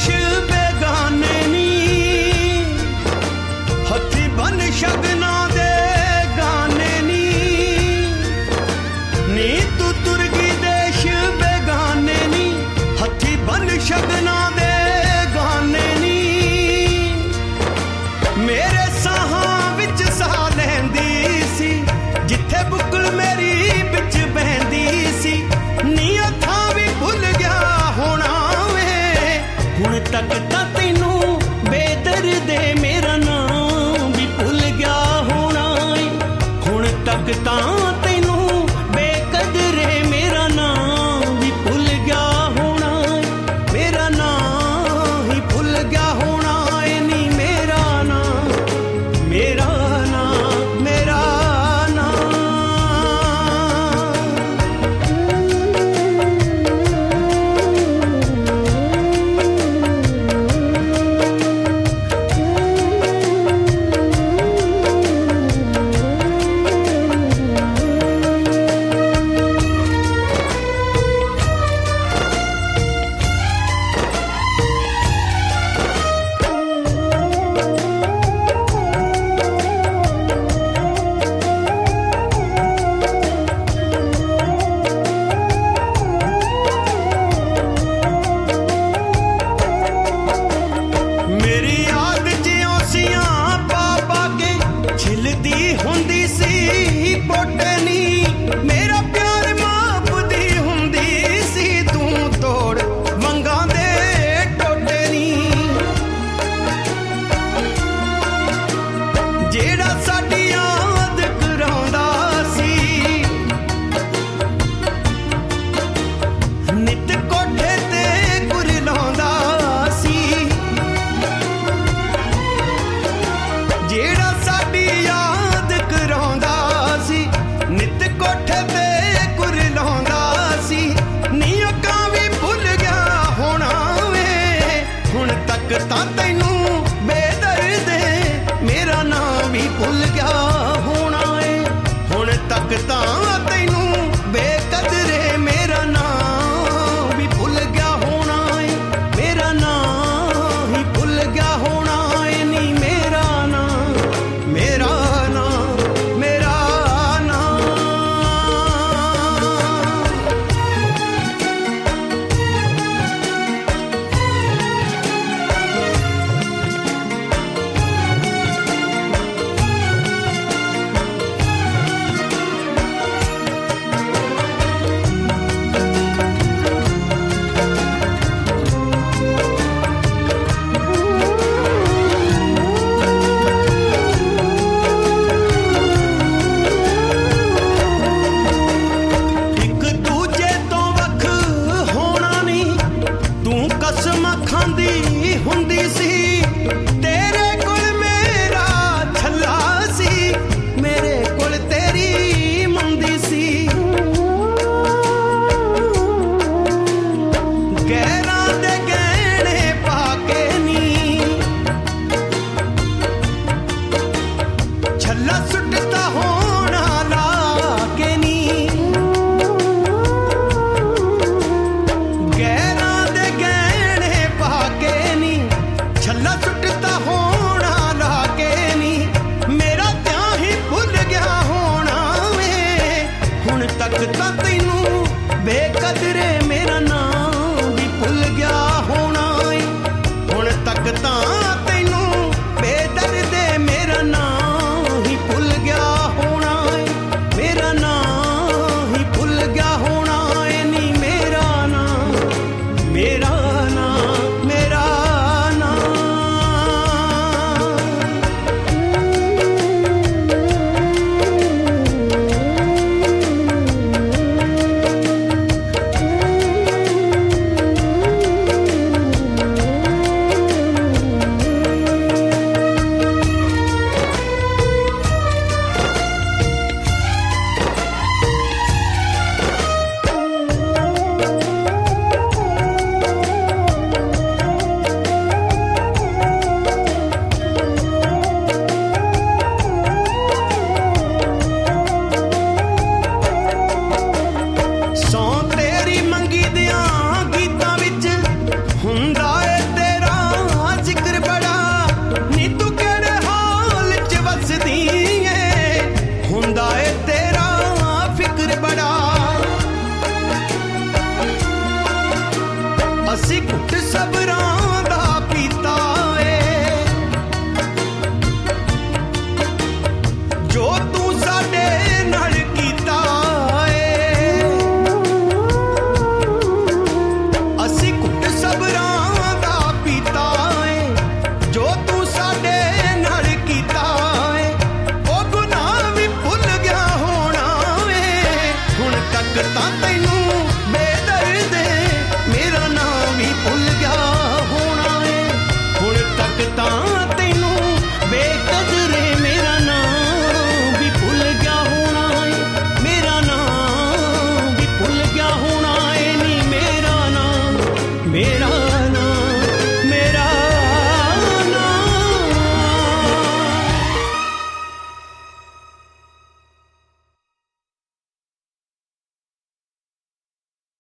बेगाने नी हथी बन शगना दे गाने नी तू तुरगी देश बेगाने नी हथी बन शगना दे गाने नी मेरे साहां विच साह लैंदी सी जिथे बुकल मेरी बिच बहंदी सी नी अखां भी भुल गया होना वे हुण तक तां तैनू बेदर्दे मेरा नाम भी भुल गया होना हुण तक तां तैनू बेकदरे मेरा नाम भी भुल गया होना मेरा नाम ही भुल गया होना नी मेरा नाम मेरा नाम मेरा तां तैनू बेदर्दे मेरा नाम भी भुल गया होना हुण तक तां तैनू बेकदरे मेरा नाम भी भुल गया होना मेरा नाम ही भुल गया होना नी मेरा नाम मेरा नाम मेरा नाम ਸਬਰਾਂ